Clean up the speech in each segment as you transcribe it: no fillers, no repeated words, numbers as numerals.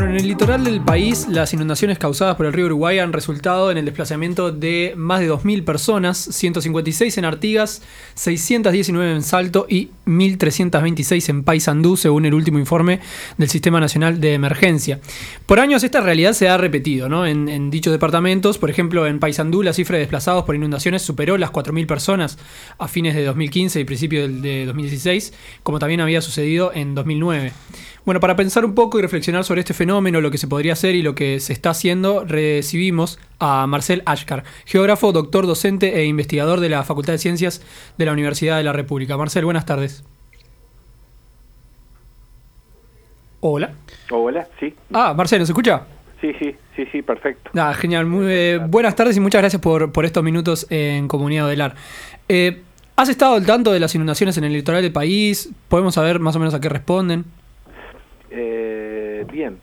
Bueno, en el litoral del país, las inundaciones causadas por el río Uruguay han resultado en el desplazamiento de más de 2.000 personas, 156 en Artigas, 619 en Salto y 1.326 en Paysandú, según el último informe del Sistema Nacional de Emergencia. Por años esta realidad se ha repetido, ¿no? En dichos departamentos. Por ejemplo, en Paysandú la cifra de desplazados por inundaciones superó las 4.000 personas a fines de 2015 y principios de 2016, como también había sucedido en 2009. Bueno, para pensar un poco y reflexionar sobre este fenómeno, lo que se podría hacer y lo que se está haciendo, recibimos a Marcel Ashkar, geógrafo, doctor, docente e investigador de la Facultad de Ciencias de la Universidad de la República. Marcel, buenas tardes. Hola. Hola, sí. Marcel, ¿nos escucha? Sí, perfecto. Genial. Muy buenas tardes y muchas gracias por estos minutos en Comunidad Odelar. ¿Has estado al tanto de las inundaciones en el litoral del país? ¿Podemos saber más o menos a qué responden? Bien.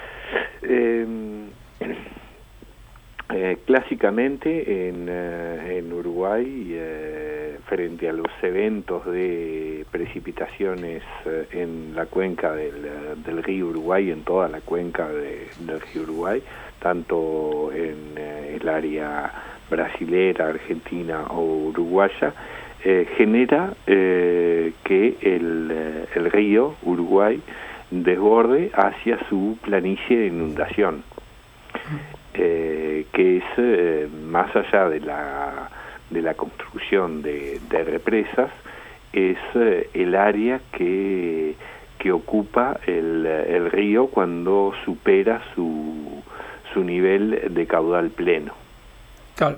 Clásicamente en Uruguay, frente a los eventos de precipitaciones en la cuenca del río Uruguay, en toda la cuenca del río Uruguay, tanto en el área brasilera, argentina o uruguaya, genera que el río Uruguay desborde hacia su planicie de inundación, que es más allá de la construcción de represas, es el área que ocupa el río cuando supera su nivel de caudal pleno. Claro.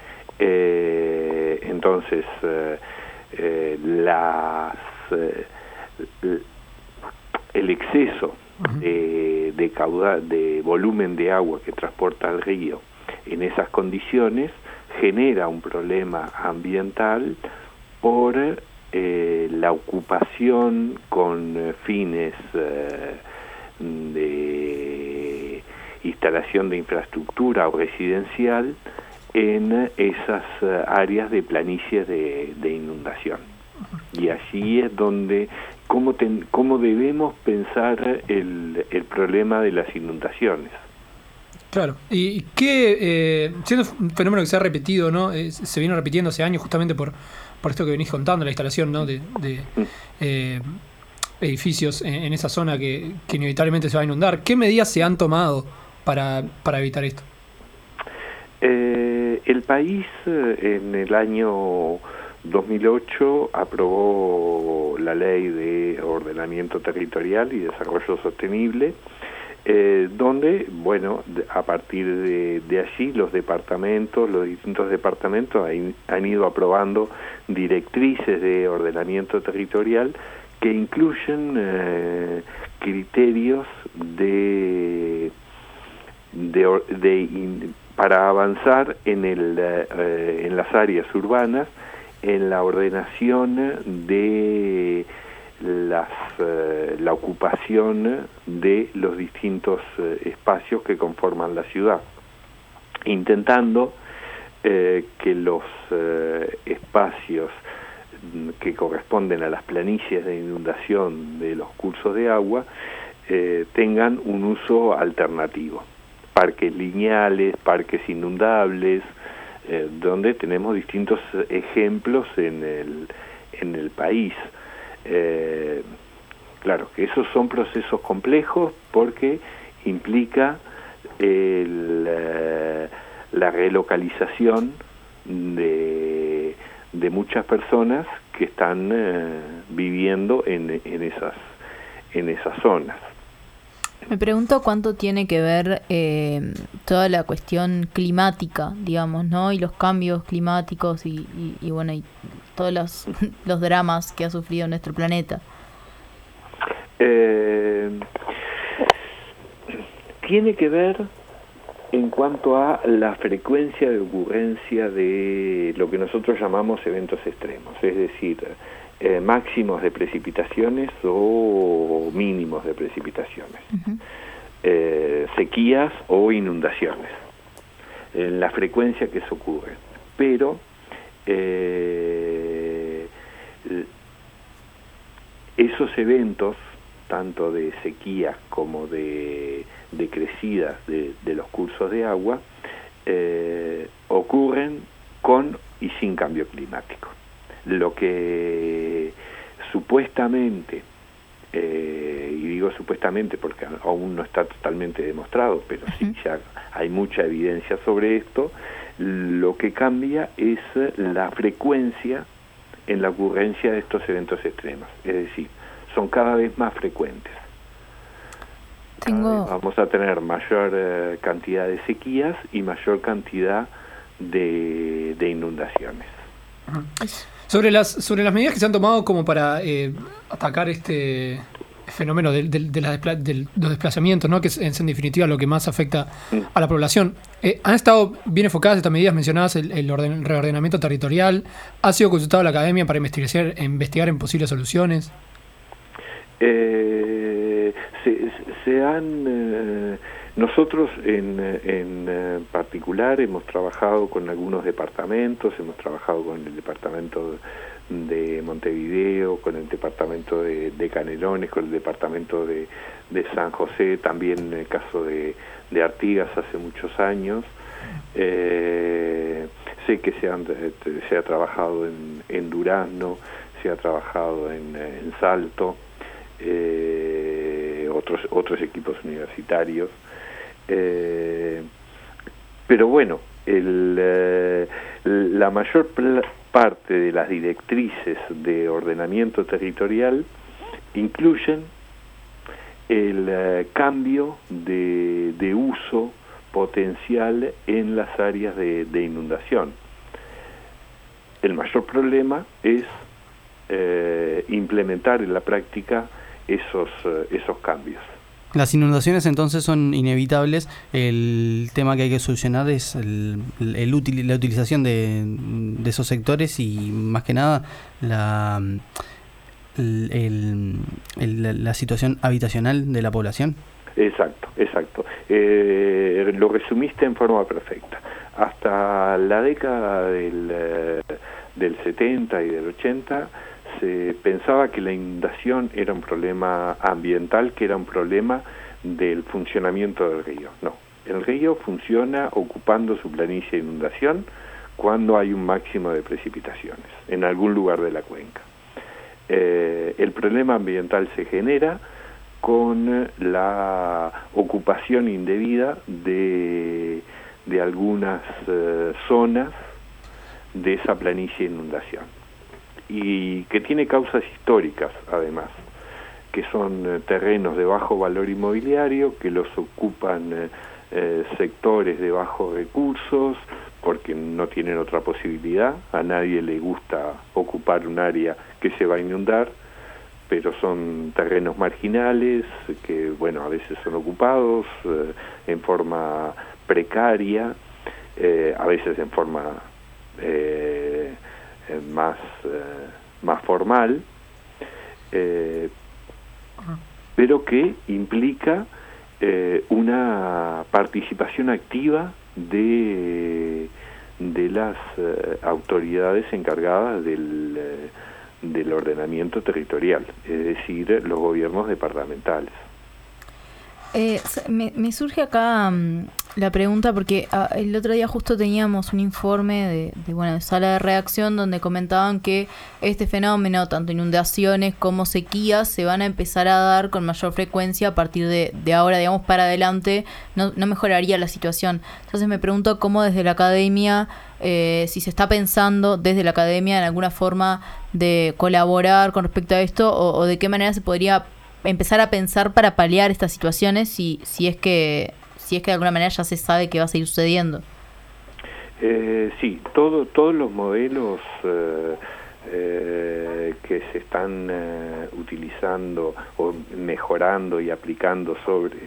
Entonces, el exceso de caudal, de volumen de agua que transporta el río en esas condiciones genera un problema ambiental por la ocupación con fines de instalación de infraestructura o residencial en esas áreas de planicies de inundación. Y allí es donde cómo debemos pensar el problema de las inundaciones. Claro. Y que siendo un fenómeno que se ha repetido, ¿no? Se viene repitiendo hace años justamente por esto que venís contando, la instalación, ¿no? de edificios en esa zona que inevitablemente se va a inundar. ¿Qué medidas se han tomado para evitar esto? El país en el año 2008 aprobó la Ley de Ordenamiento Territorial y Desarrollo Sostenible, donde, bueno, a partir de allí los distintos departamentos han ido aprobando directrices de ordenamiento territorial que incluyen criterios para avanzar en las áreas urbanas, en la ordenación de la ocupación de los distintos espacios que conforman la ciudad, intentando que los espacios que corresponden a las planicies de inundación de los cursos de agua tengan un uso alternativo. Parques lineales, parques inundables, donde tenemos distintos ejemplos en el país. Claro que esos son procesos complejos porque implica la relocalización de muchas personas que están viviendo en esas zonas. Me pregunto cuánto tiene que ver toda la cuestión climática, digamos, ¿no? Y los cambios climáticos y bueno, y todos los dramas que ha sufrido nuestro planeta. Tiene que ver en cuanto a la frecuencia de ocurrencia de lo que nosotros llamamos eventos extremos, es decir, máximos de precipitaciones o mínimos de precipitaciones, sequías o inundaciones, en la frecuencia que eso ocurre. Pero esos eventos tanto de sequía como de crecidas de los cursos de agua, ocurren con y sin cambio climático. Lo que supuestamente, y digo supuestamente porque aún no está totalmente demostrado, pero sí ya hay mucha evidencia sobre esto, lo que cambia es la frecuencia en la ocurrencia de estos eventos extremos, es decir, son cada vez más frecuentes. Vamos a tener mayor cantidad de sequías y mayor cantidad de inundaciones. Sobre las medidas que se han tomado como para atacar este fenómeno de los desplazamientos, ¿no? Que es en definitiva lo que más afecta a la población. ¿Han estado bien enfocadas estas medidas mencionadas, el reordenamiento territorial? ¿Ha sido consultado la academia para investigar en posibles soluciones? Nosotros en particular hemos trabajado con algunos departamentos, hemos trabajado con el departamento de Montevideo, con el departamento de Canelones, con el departamento de San José, también en el caso de Artigas hace muchos años. Sé que se ha trabajado en Durazno, se ha trabajado en Salto, otros equipos universitarios. Pero bueno, la mayor parte de las directrices de ordenamiento territorial incluyen el cambio de uso potencial en las áreas de inundación. El mayor problema es implementar en la práctica esos cambios. Las inundaciones entonces son inevitables. El tema que hay que solucionar es la utilización de esos sectores y más que nada la situación habitacional de la población. Exacto. Lo resumiste en forma perfecta. Hasta la década del 70 y del 80 se pensaba que la inundación era un problema ambiental, que era un problema del funcionamiento del río. No, el río funciona ocupando su planicie de inundación cuando hay un máximo de precipitaciones en algún lugar de la cuenca. El problema ambiental se genera con la ocupación indebida de algunas zonas de esa planicie de inundación, y que tiene causas históricas además, que son terrenos de bajo valor inmobiliario, que los ocupan sectores de bajos recursos porque no tienen otra posibilidad. A nadie le gusta ocupar un área que se va a inundar, pero son terrenos marginales que, bueno, a veces son ocupados en forma precaria, a veces en forma más formal, pero que implica una participación activa de las autoridades encargadas del ordenamiento territorial, es decir, los gobiernos departamentales. Me surge acá la pregunta porque el otro día justo teníamos un informe de sala de redacción donde comentaban que este fenómeno, tanto inundaciones como sequías, se van a empezar a dar con mayor frecuencia a partir de ahora, digamos, para adelante, no mejoraría la situación. Entonces me pregunto cómo desde la academia, si se está pensando desde la academia en alguna forma de colaborar con respecto a esto o de qué manera se podría empezar a pensar para paliar estas situaciones si es que de alguna manera ya se sabe que va a seguir sucediendo. Sí, todos los modelos que se están utilizando o mejorando y aplicando sobre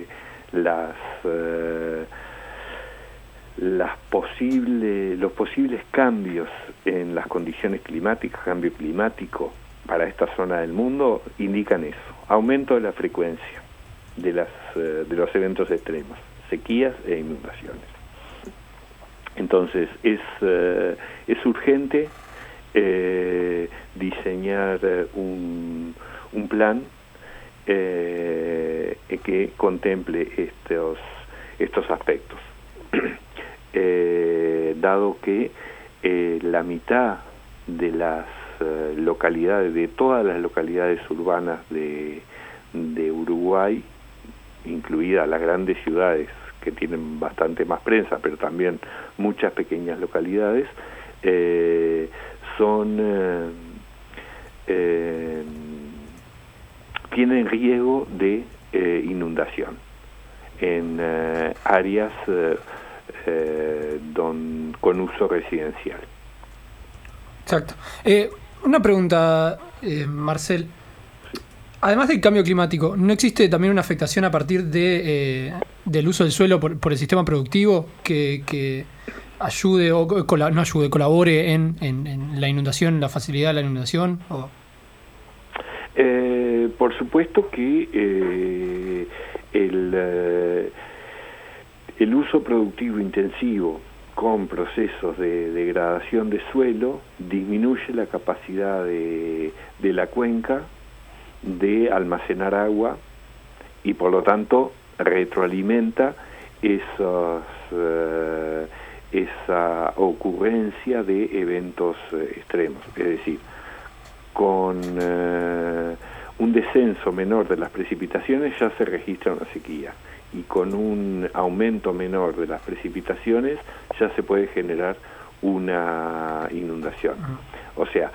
los posibles cambios en las condiciones climáticas, cambio climático para esta zona del mundo, indican eso: aumento de la frecuencia de los eventos extremos, sequías e inundaciones. Entonces es urgente diseñar un plan que contemple estos aspectos. Dado que la mitad de las localidades, de todas las localidades urbanas de Uruguay, incluidas las grandes ciudades que tienen bastante más prensa, pero también muchas pequeñas localidades, tienen riesgo de inundación en áreas con uso residencial. Exacto. Una pregunta, Marcel. Además del cambio climático, ¿no existe también una afectación a partir del uso del suelo por el sistema productivo que ayude o no ayude, colabore en la inundación, en la facilidad de la inundación? Por supuesto que el uso productivo intensivo con procesos de degradación de suelo disminuye la capacidad de la cuenca de almacenar agua y por lo tanto retroalimenta esa ocurrencia de eventos extremos. Es decir, con un descenso menor de las precipitaciones ya se registra una sequía, y con un aumento menor de las precipitaciones ya se puede generar una inundación. O sea,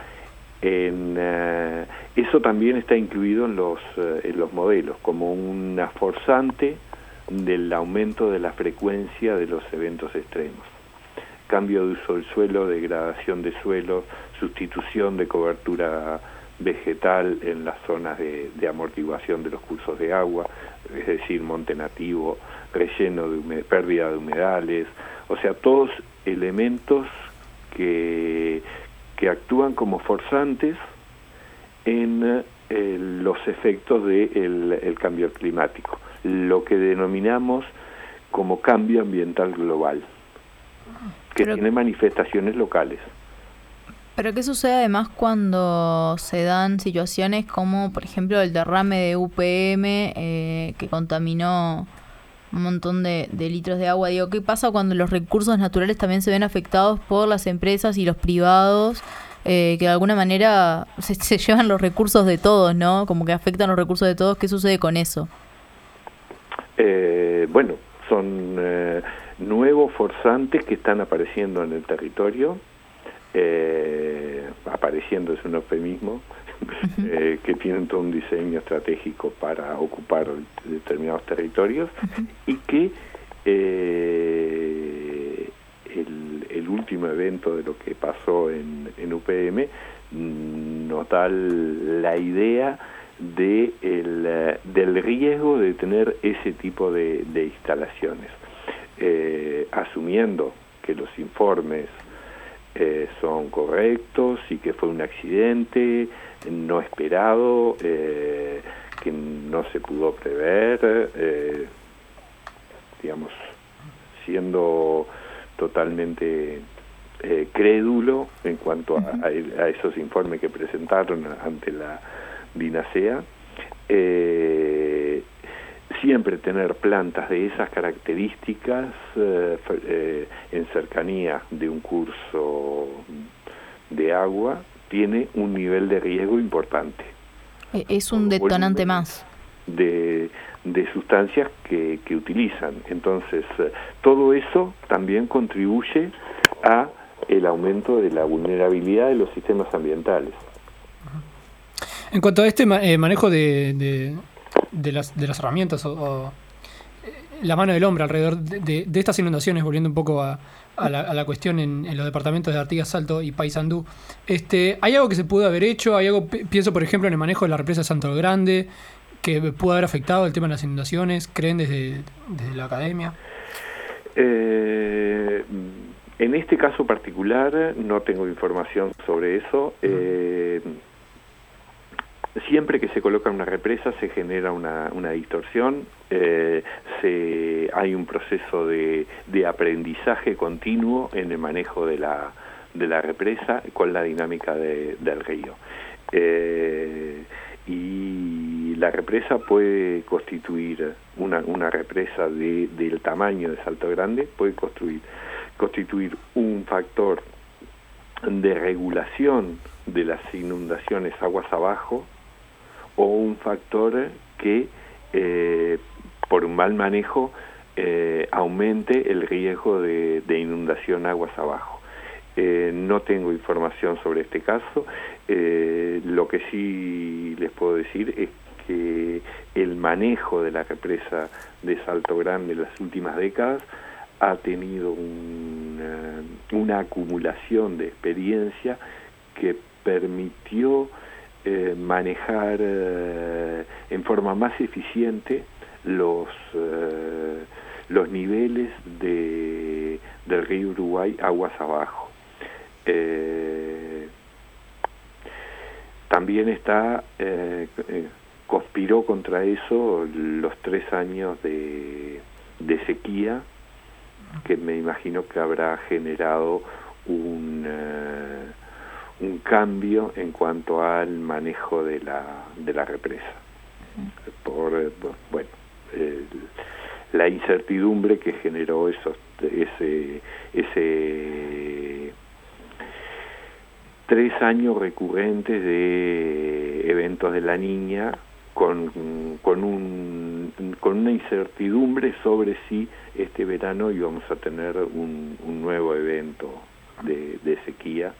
eso también está incluido en los modelos como una forzante del aumento de la frecuencia de los eventos extremos. Cambio de uso del suelo, degradación de suelo, sustitución de cobertura vegetal en las zonas de amortiguación de los cursos de agua, es decir, monte nativo, relleno de pérdida de humedales, o sea, todos elementos que actúan como forzantes en los efectos del cambio climático, lo que denominamos como cambio ambiental global, que tiene manifestaciones locales. ¿Pero qué sucede además cuando se dan situaciones como, por ejemplo, el derrame de UPM que contaminó un montón de litros de agua? Digo, ¿qué pasa cuando los recursos naturales también se ven afectados por las empresas y los privados que de alguna manera se llevan los recursos de todos, ¿no? Como que afectan los recursos de todos. ¿Qué sucede con eso? Bueno, son nuevos forzantes que están apareciendo en el territorio. Apareciendo es un eufemismo, que tienen todo un diseño estratégico para ocupar determinados territorios, y que el último evento de lo que pasó en UPM nos da la idea del riesgo de tener ese tipo de instalaciones, asumiendo que los informes son correctos y que fue un accidente no esperado, que no se pudo prever, digamos, siendo totalmente crédulo en cuanto a esos informes que presentaron ante la DINASEA. Siempre tener plantas de esas características en cercanía de un curso de agua tiene un nivel de riesgo importante. Es un detonante más de sustancias que utilizan. Entonces, todo eso también contribuye a el aumento de la vulnerabilidad de los sistemas ambientales. En cuanto a este manejo de las herramientas o la mano del hombre alrededor de estas inundaciones, volviendo un poco a la cuestión en los departamentos de Artigas, Salto y Paysandú, ¿hay algo que se pudo haber hecho? ¿Hay algo, pienso por ejemplo en el manejo de la represa de Santo Grande, que pudo haber afectado el tema de las inundaciones? ¿Creen desde la academia? En este caso particular no tengo información sobre eso. Siempre que se coloca una represa se genera una distorsión, hay un proceso de aprendizaje continuo en el manejo de la represa con la dinámica del río. Y y la represa puede constituir, una represa del tamaño de Salto Grande, puede constituir un factor de regulación de las inundaciones aguas abajo, o un factor que por un mal manejo aumente el riesgo de inundación aguas abajo. No tengo información sobre este caso. Lo que sí les puedo decir es que el manejo de la represa de Salto Grande en las últimas décadas ha tenido una acumulación de experiencia que permitió manejar en forma más eficiente los niveles del río Uruguay aguas abajo. También conspiró contra eso los 3 años de sequía, que me imagino que habrá generado un cambio en cuanto al manejo de la represa. La incertidumbre que generó ese 3 años recurrentes de eventos de La Niña con una incertidumbre sobre si este verano íbamos a tener un nuevo evento de sequía,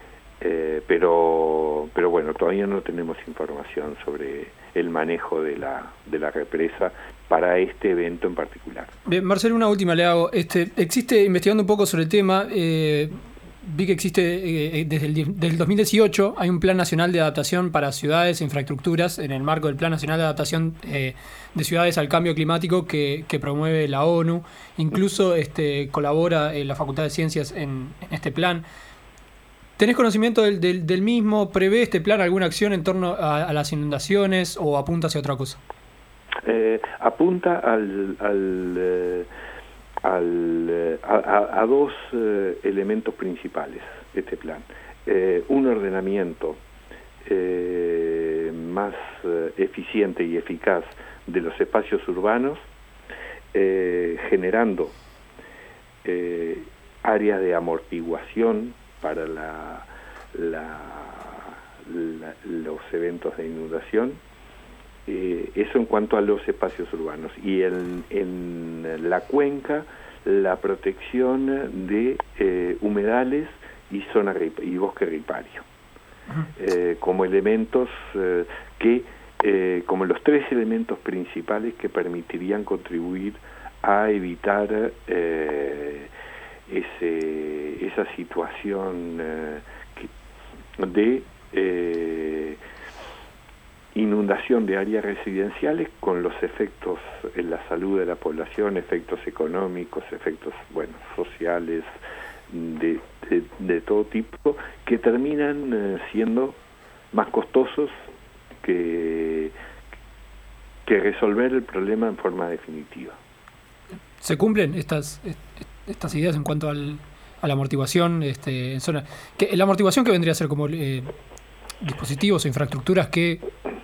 pero bueno, todavía no tenemos información sobre el manejo de la represa para este evento en particular. Bien, Marcelo, una última le hago. Existe, investigando un poco sobre el tema, vi que existe desde el 2018 hay un Plan Nacional de Adaptación para Ciudades e Infraestructuras en el marco del Plan Nacional de Adaptación de Ciudades al Cambio Climático que promueve la ONU. Incluso colabora la Facultad de Ciencias en este plan. ¿Tenés conocimiento del mismo? ¿Prevé este plan alguna acción en torno a las inundaciones o apunta hacia otra cosa? Apunta a 2 elementos principales este plan. Un ordenamiento más eficiente y eficaz de los espacios urbanos, generando áreas de amortiguación para los eventos de inundación. Eso en cuanto a los espacios urbanos. Y en la cuenca, la protección de humedales y y bosque ripario, como elementos como los 3 elementos principales que permitirían contribuir a evitar esa situación de inundación de áreas residenciales, con los efectos en la salud de la población, efectos económicos, efectos sociales de todo tipo, que terminan siendo más costosos que resolver el problema en forma definitiva. ¿Se cumplen estas ideas en cuanto a la amortiguación en zona? La amortiguación que vendría a ser como dispositivos o infraestructuras que...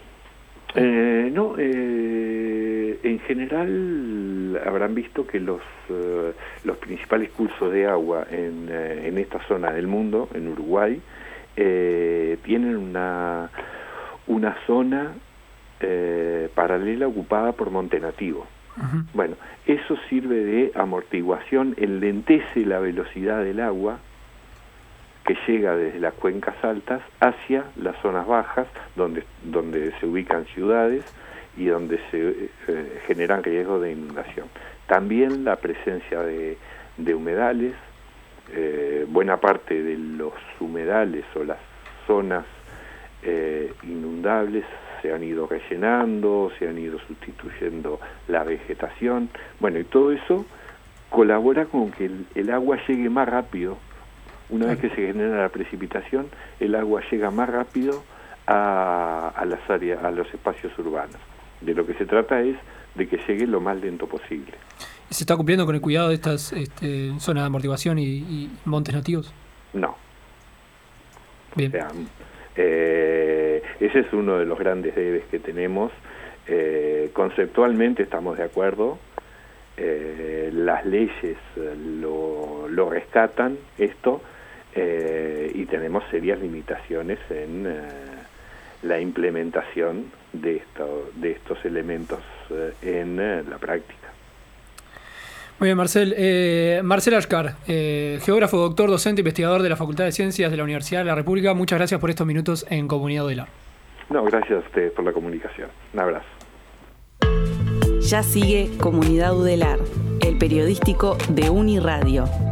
en general habrán visto que los principales cursos de agua en esta zona del mundo, en Uruguay, tienen una zona paralela ocupada por monte nativo. Uh-huh. Bueno, eso sirve de amortiguación, enlentece la velocidad del agua que llega desde las cuencas altas hacia las zonas bajas, donde se ubican ciudades y donde se generan riesgos de inundación. También la presencia de humedales, buena parte de los humedales o las zonas inundables se han ido rellenando, se han ido sustituyendo la vegetación. Bueno, y todo eso colabora con que el agua llegue más rápido. Una vez que se genera la precipitación, el agua llega más rápido a las áreas, a los espacios urbanos. De lo que se trata es de que llegue lo más lento posible. ¿Se está cumpliendo con el cuidado de estas zonas de amortiguación y montes nativos? No. Bien. O sea, ese es uno de los grandes debes que tenemos. Conceptualmente estamos de acuerdo, las leyes lo rescatan esto, y tenemos serias limitaciones en la implementación de estos elementos en la práctica. Muy bien, Marcel. Marcel Ashkar, geógrafo, doctor, docente, investigador de la Facultad de Ciencias de la Universidad de la República. Muchas gracias por estos minutos en Comunidad Udelar. No, gracias a ustedes por la comunicación. Un abrazo. Ya sigue Comunidad Udelar, el periodístico de Uniradio.